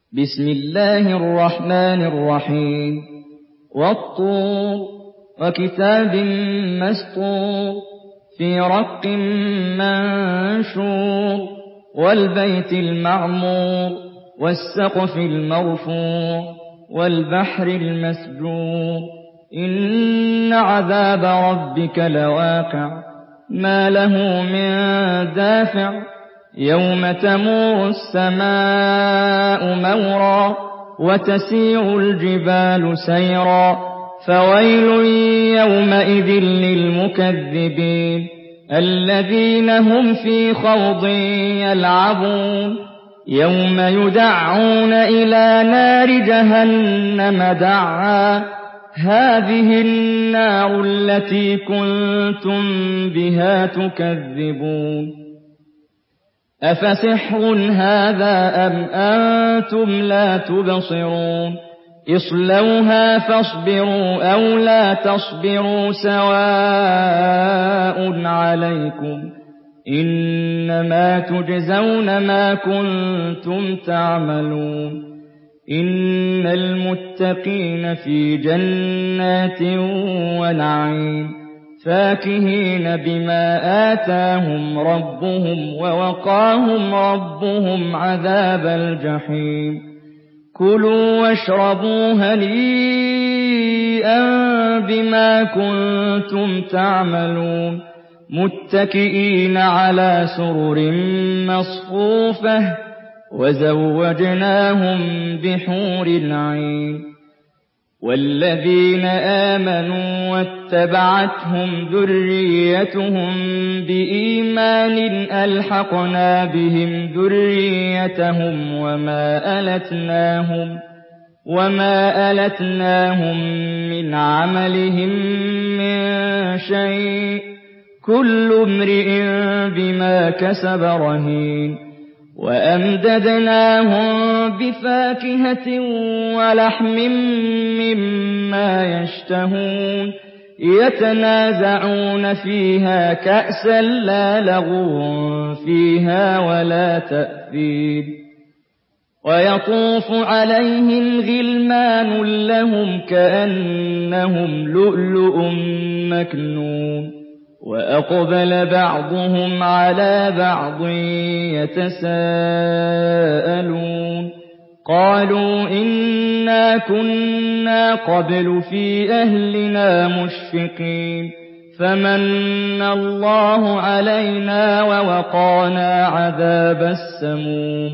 بسم الله الرحمن الرحيم والطور وكتاب مسطور في رق منشور والبيت المعمور والسقف المرفوع والبحر المسجور إن عذاب ربك لواقع ما له من دافع يوم تمور السماء مورا وتسير الجبال سيرا فويل يومئذ للمكذبين الذين هم في خوض يلعبون يوم يدعون إلى نار جهنم دعا هذه النار التي كنتم بها تكذبون أفسحر هذا أم أنتم لا تبصرون اصلوها فاصبروا أو لا تصبروا سواء عليكم إنما تجزون ما كنتم تعملون إن المتقين في جنات ونعيم فاكهين بما آتاهم ربهم ووقاهم ربهم عذاب الجحيم كلوا واشربوا هنيئا بما كنتم تعملون متكئين على سرر مصفوفة وزوجناهم بحور عين والذين آمنوا واتبعتهم ذريتهم بإيمان ألحقنا بهم ذريتهم وما ألتناهم من عملهم من شيء كل امرئ بما كسب رهين وأمددناهم بفاكهة ولحم مما يشتهون يتنازعون فيها كأسا لا لغو فيها ولا تأثيم ويطوف عليهم غلمان لهم كأنهم لؤلؤ مكنون وأقبل بعضهم على بعض يتساءلون قالوا إنا كنا قبل في أهلنا مشفقين فمن الله علينا ووقانا عذاب السموم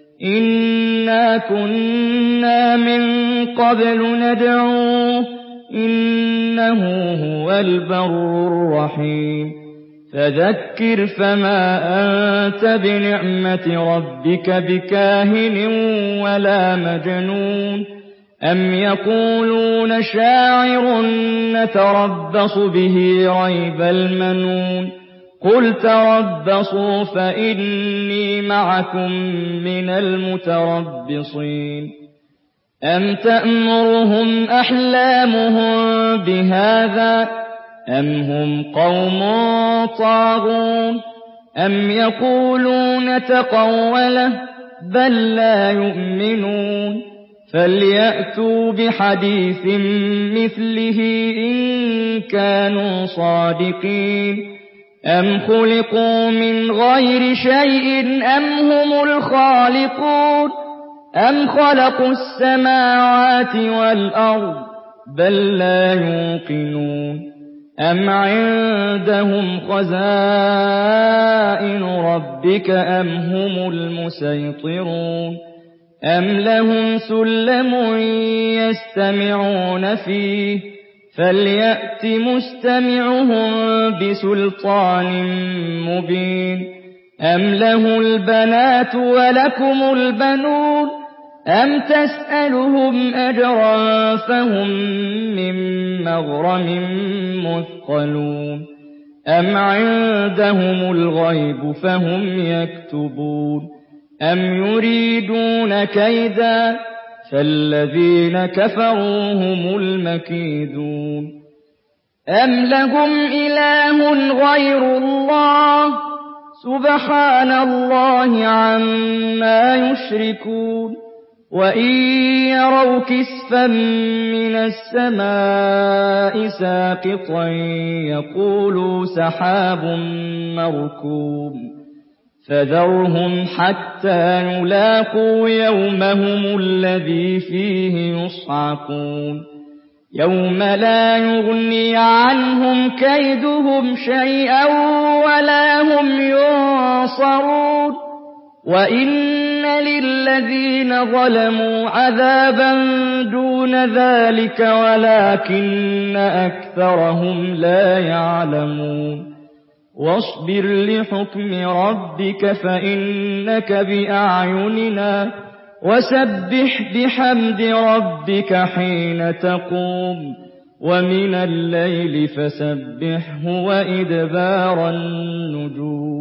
إنا كنا من قبل ندعوه إنه هو البر الرحيم فذكر فما أنت بنعمة ربك بكاهن ولا مجنون أم يقولون شاعر نتربص به ريب المنون قل تربصوا فإني معكم من المتربصين أم تأمرهم أحلامهم بهذا أم هم قوم طاغون أم يقولون تقوله بل لا يؤمنون فليأتوا بحديث مثله إن كانوا صادقين أم خلقوا من غير شيء أم هم الخالقون أم خلقوا السماوات والأرض بل لا يوقنون أم عندهم خزائن ربك أم هم المسيطرون أم لهم سلم يستمعون فيه فليأت مستمعهم بسلطان مبين أم له البنات ولكم البنون أم تسألهم أجرا فهم من مغرم مثقلون أم عندهم الغيب فهم يكتبون أم يريدون كيدا فالذين كفروا هم المكيدون أم لهم إله غير الله سبحان الله عما يشركون وَإِن يَرَوْا كِسْفًا مِّنَ السَّمَاءِ سَاقِطًا يَقُولُوا سَحَابٌ مَّرْكُومٌ فَذَرْهُمْ حَتَّىٰ يُلَاقُوا يَوْمَهُمُ الَّذِي فِيهِ يُصْعَقُونَ يَوْمَ لَا يُغْنِي عَنْهُمْ كَيْدُهُمْ شَيْئًا وَلَا هُمْ يُنصَرُونَ وَإِنَّ لِلَّذِينَ ظَلَمُوا عَذَابًا دُونَ ذَٰلِكَ وَلَٰكِنَّ أَكْثَرَهُمْ لَا يَعْلَمُونَ وَاصْبِرْ لِحُكْمِ رَبِّكَ فَإِنَّكَ بِأَعْيُنِنَا وَسَبِّحْ بِحَمْدِ رَبِّكَ حِينَ تَقُومُ وَمِنَ اللَّيْلِ فَسَبِّحْهُ وَإِدْبَارَ النُّجُومِ